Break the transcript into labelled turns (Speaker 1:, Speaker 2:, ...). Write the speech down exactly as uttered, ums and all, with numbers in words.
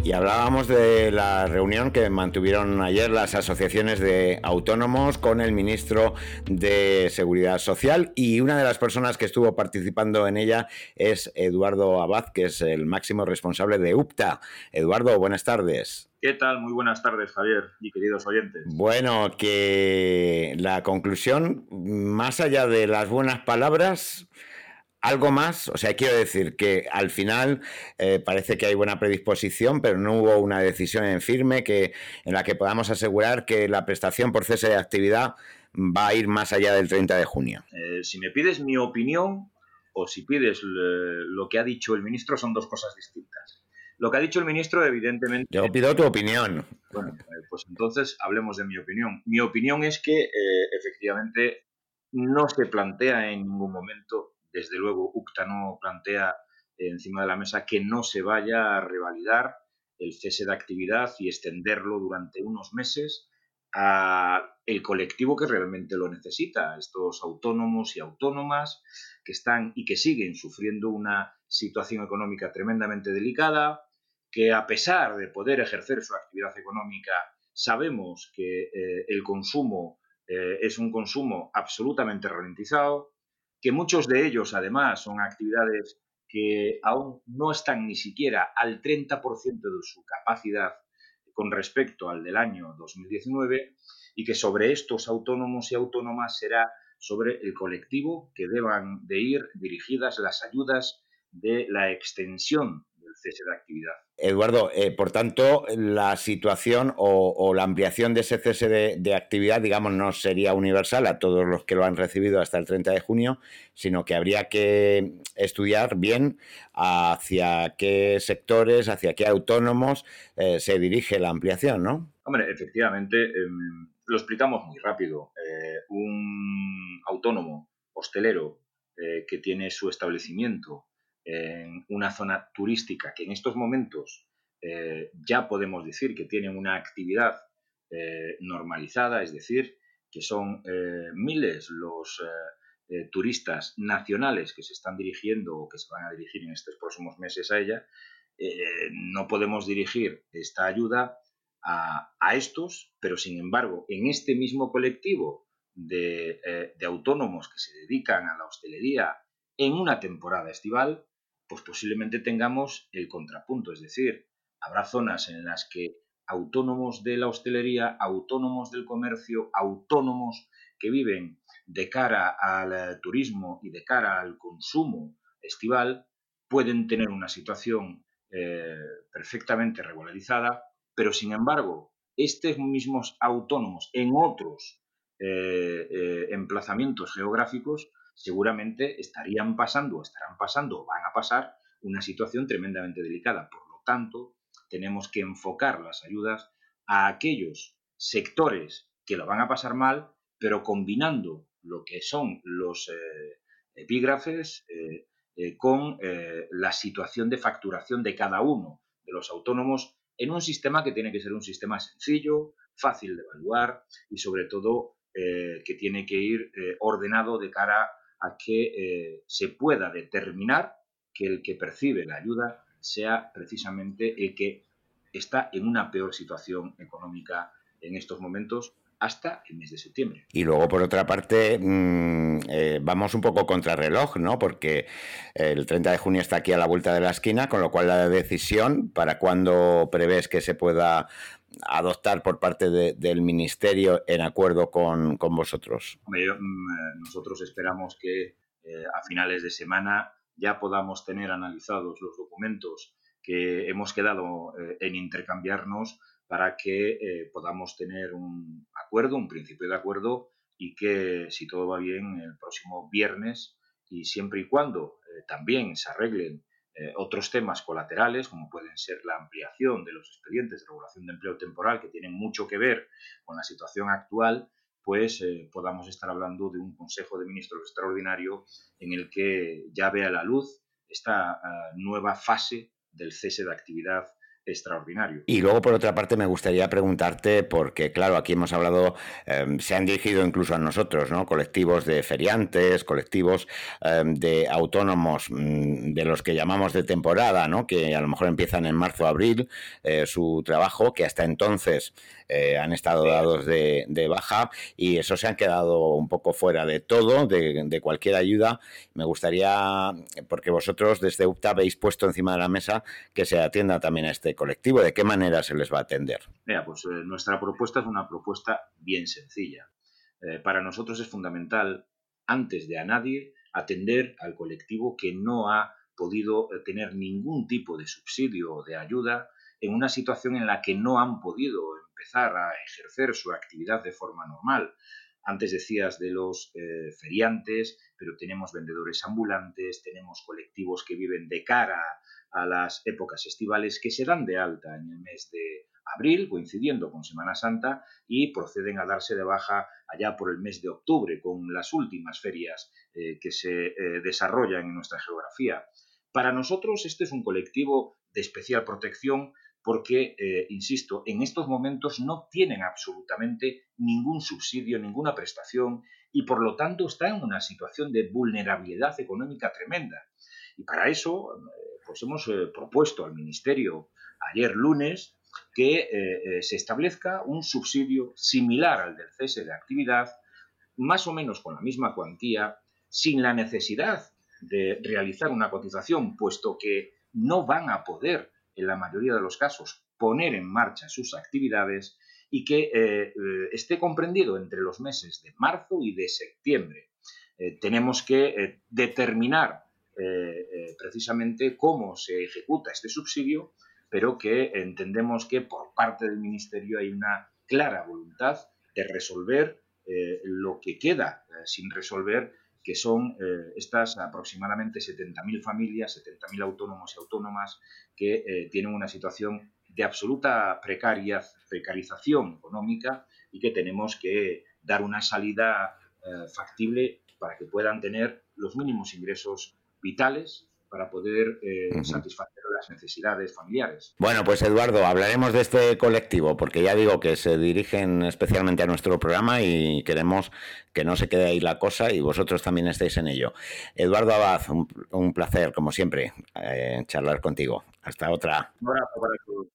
Speaker 1: Y hablábamos de la reunión que mantuvieron ayer las asociaciones de autónomos con el ministro de Seguridad Social, y una de las personas que estuvo participando en ella es Eduardo Abad, que es el máximo responsable de UPTA. Eduardo, buenas tardes.
Speaker 2: ¿Qué tal? Muy buenas tardes, Javier y queridos oyentes.
Speaker 1: Bueno, que la conclusión, más allá de las buenas palabras, algo más, o sea, quiero decir que al final eh, parece que hay buena predisposición, pero no hubo una decisión en firme que, en la que podamos asegurar que la prestación por cese de actividad va a ir más allá del treinta de junio.
Speaker 2: Eh, si me pides mi opinión o si pides le, lo que ha dicho el ministro, son dos cosas distintas. Lo que ha dicho el ministro, evidentemente...
Speaker 1: Yo pido tu opinión.
Speaker 2: Bueno, eh, pues entonces hablemos de mi opinión. Mi opinión es que eh, efectivamente no se plantea en ningún momento, desde luego UPTA no plantea eh, encima de la mesa que no se vaya a revalidar el cese de actividad y extenderlo durante unos meses a el colectivo que realmente lo necesita, estos autónomos y autónomas que están y que siguen sufriendo una situación económica tremendamente delicada, que a pesar de poder ejercer su actividad económica, sabemos que eh, el consumo eh, es un consumo absolutamente ralentizado, que muchos de ellos además son actividades que aún no están ni siquiera al treinta por ciento de su capacidad con respecto al del año dos mil diecinueve, y que sobre estos autónomos y autónomas será sobre el colectivo que deban de ir dirigidas las ayudas de la extensión del cese de actividad.
Speaker 1: Eduardo, eh, por tanto, la situación o, o la ampliación de ese cese de, de actividad, digamos, no sería universal a todos los que lo han recibido hasta el treinta de junio, sino que habría que estudiar bien hacia qué sectores, hacia qué autónomos eh, se dirige la ampliación, ¿no?
Speaker 2: Hombre, efectivamente, eh, lo explicamos muy rápido. Eh, un autónomo hostelero eh, que tiene su establecimiento en una zona turística que en estos momentos eh, ya podemos decir que tiene una actividad eh, normalizada, es decir, que son eh, miles los eh, eh, turistas nacionales que se están dirigiendo o que se van a dirigir en estos próximos meses a ella, eh, no podemos dirigir esta ayuda a, a estos, pero sin embargo, en este mismo colectivo de, eh, de autónomos que se dedican a la hostelería en una temporada estival, pues posiblemente tengamos el contrapunto, es decir, habrá zonas en las que autónomos de la hostelería, autónomos del comercio, autónomos que viven de cara al turismo y de cara al consumo estival, pueden tener una situación eh, perfectamente regularizada, pero sin embargo, estos mismos autónomos en otros eh, eh, emplazamientos geográficos seguramente estarían pasando, estarán pasando o van a pasar una situación tremendamente delicada. Por lo tanto, tenemos que enfocar las ayudas a aquellos sectores que lo van a pasar mal, pero combinando lo que son los eh, epígrafes eh, eh, con eh, la situación de facturación de cada uno de los autónomos en un sistema que tiene que ser un sistema sencillo, fácil de evaluar y sobre todo eh, que tiene que ir eh, ordenado de cara a que eh, se pueda determinar que el que percibe la ayuda sea precisamente el que está en una peor situación económica en estos momentos hasta el mes de septiembre.
Speaker 1: Y luego, por otra parte, mmm, eh, vamos un poco contra reloj, ¿no? Porque el treinta de junio está aquí a la vuelta de la esquina, con lo cual la decisión, ¿para cuándo prevés que se pueda adoptar por parte de, del Ministerio en acuerdo con, con vosotros?
Speaker 2: Hombre, yo, nosotros esperamos que eh, a finales de semana ya podamos tener analizados los documentos que hemos quedado eh, en intercambiarnos para que eh, podamos tener un acuerdo, un principio de acuerdo, y que, si todo va bien, el próximo viernes, y siempre y cuando eh, también se arreglen eh, otros temas colaterales, como pueden ser la ampliación de los expedientes de regulación de empleo temporal, que tienen mucho que ver con la situación actual, pues eh, podamos estar hablando de un Consejo de Ministros extraordinario en el que ya vea la luz esta uh, nueva fase del cese de actividad extraordinario.
Speaker 1: Y luego, por otra parte, me gustaría preguntarte, porque claro, aquí hemos hablado, eh, se han dirigido incluso a nosotros, ¿no? Colectivos de feriantes, colectivos eh, de autónomos, mmm, de los que llamamos de temporada, ¿no? Que a lo mejor empiezan en marzo o abril eh, su trabajo, que hasta entonces eh, han estado dados de, de baja, y esos se han quedado un poco fuera de todo, de, de cualquier ayuda. Me gustaría, porque vosotros desde UPTA habéis puesto encima de la mesa que se atienda también a este colectivo. ¿De qué manera se les va a atender?
Speaker 2: Mira, pues eh, nuestra propuesta es una propuesta bien sencilla. Eh, para nosotros es fundamental, antes de a nadie, atender al colectivo que no ha podido tener ningún tipo de subsidio o de ayuda en una situación en la que no han podido empezar a ejercer su actividad de forma normal. Antes decías de los eh, feriantes, pero tenemos vendedores ambulantes, tenemos colectivos que viven de cara a las épocas estivales, que se dan de alta en el mes de abril, coincidiendo con Semana Santa, y proceden a darse de baja allá por el mes de octubre, con las últimas ferias eh, que se eh, desarrollan en nuestra geografía. Para nosotros este es un colectivo de especial protección porque, eh, insisto, en estos momentos no tienen absolutamente ningún subsidio, ninguna prestación, y por lo tanto están en una situación de vulnerabilidad económica tremenda. Y para eso, eh, pues hemos eh, propuesto al Ministerio ayer lunes que eh, eh, se establezca un subsidio similar al del cese de actividad, más o menos con la misma cuantía, sin la necesidad de realizar una cotización, puesto que no van a poder, en la mayoría de los casos, poner en marcha sus actividades, y que eh, eh, esté comprendido entre los meses de marzo y de septiembre. Eh, tenemos que eh, determinar eh, eh, precisamente cómo se ejecuta este subsidio, pero que entendemos que por parte del Ministerio hay una clara voluntad de resolver eh, lo que queda eh, sin resolver, que son eh, estas aproximadamente setenta mil familias, setenta mil autónomos y autónomas que eh, tienen una situación de absoluta precaria, precarización económica, y que tenemos que dar una salida eh, factible para que puedan tener los mínimos ingresos vitales para poder eh, uh-huh. satisfacer las necesidades familiares.
Speaker 1: Bueno, pues Eduardo, hablaremos de este colectivo, porque ya digo que se dirigen especialmente a nuestro programa y queremos que no se quede ahí la cosa, y vosotros también estéis en ello. Eduardo Abad, un, un placer, como siempre, eh, charlar contigo. Hasta otra.
Speaker 2: Un abrazo para todos.